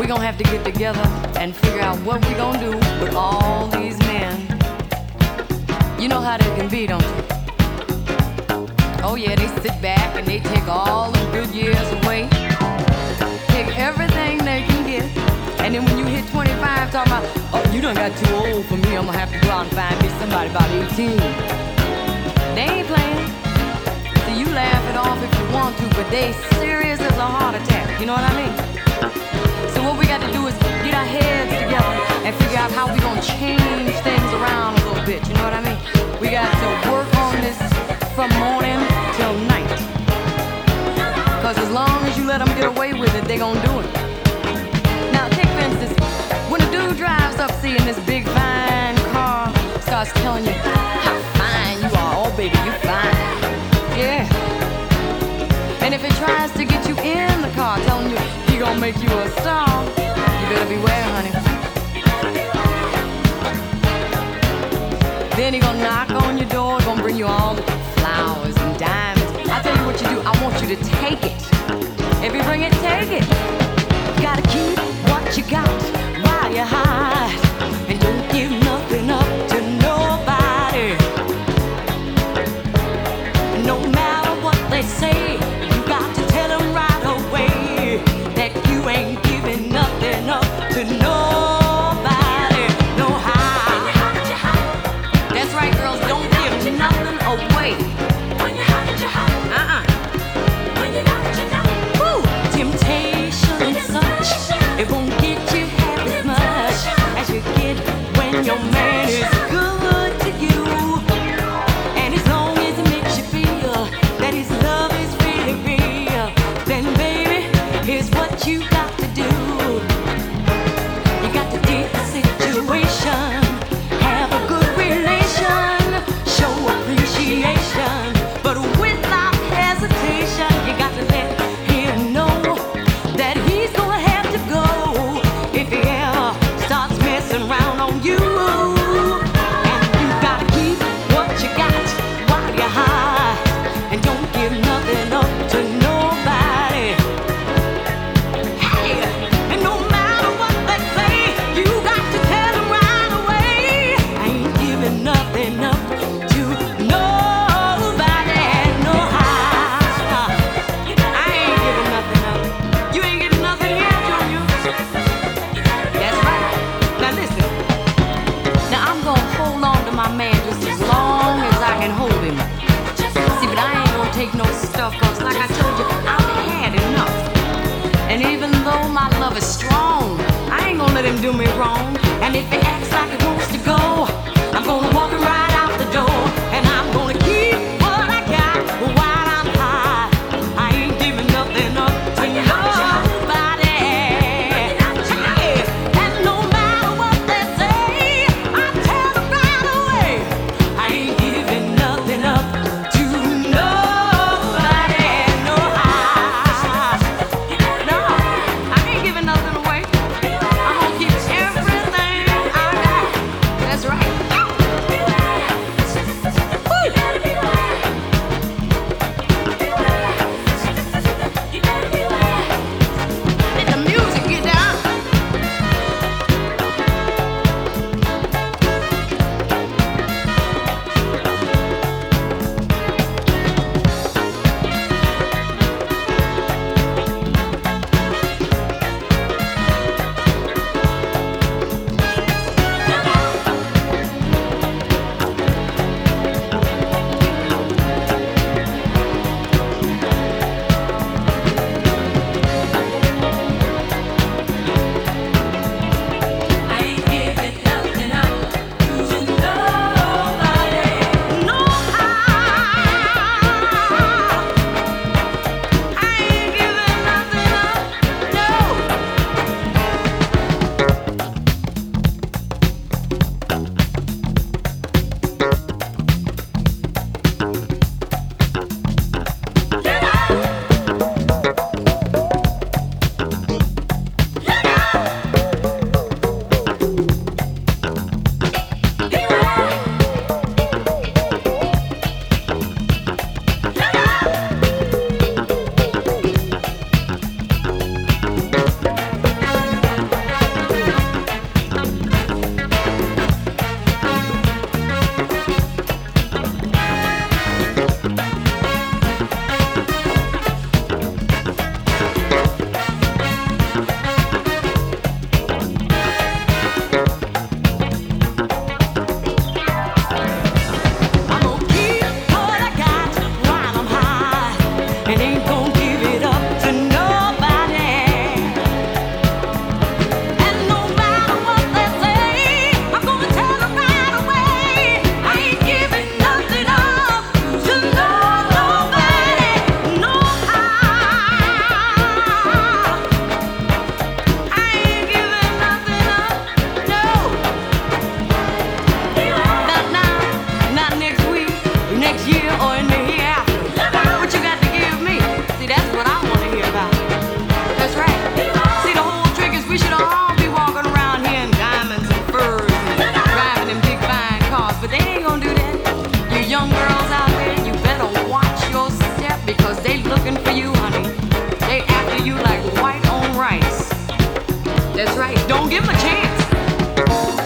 we gonna have to get together and figure out what we gonna do with all these men. You know how they can be, don't you? Oh yeah, they sit back and they take all the good years away. Take everything they can get. And then when you hit 25, talking about, oh, you done got too old for me, I'm gonna have to go out and find me somebody about 18. They ain't playing. So you laugh it off if you want to, but they serious as a heart attack, you know what I mean? So what we got to do is get our heads together and figure out how we gonna change things around a little bit, you know what I mean? We got to work on this from morning till night. Cause as long as you let them get away with it, they gonna do it. Now take for instance, when a dude drives up seeing this big fine car, starts telling you how fine you are, oh baby, you fine. Yeah. And if it tries to get you in the car, telling you he gonna make you a star, you better beware, honey. Then he gonna knock on your door, gonna bring you all the flowers and diamonds. I'll tell you what you do, I want you to take it. If you bring it, take it. Gotta keep what you got while you're high, and don't give nothing up to nobody. No matter what they say, you got to tell them right away that you ain't giving nothing up to nobody. No how. That's right, girls, don't give nothing away. When you're hot, you're hot. When you're not, you're not. Woo! Temptation and such, it won't get you half as much as you get when your man is good to you. And as long as it makes you feel that his love is really real, then baby, here's what you got to do. You got to dig the situation, have a good relation, show appreciation, but without hesitation, you got to let him know that he's gonna have to go if he ever starts messing around on you. And you gotta keep what you got while you're high, and don't give nothing up to nobody. Hey, and no matter what they say, you got to tell them right away, I ain't giving nothing up to nobody. No how. I ain't giving nothing up. You ain't giving nothing here, Junior. That's right. Now listen. Now I'm gonna hold on to my man just as long as I can hold him. See, but I ain't gonna take no stuff, cause like I told you, I've had enough. And even though my love is strong, I ain't gonna let him do me wrong. And if he acts like he wants to go, I'm gonna walk him right out the door. And I'm gonna keep what I got while I'm high. I ain't giving nothing up to nobody. Yeah. And no matter what they say, I tell them right away, I ain't giving nothing up to nobody. No how. No, I ain't giving nothing away. I'm gonna keep everything I got. That's right. Don't give him a chance.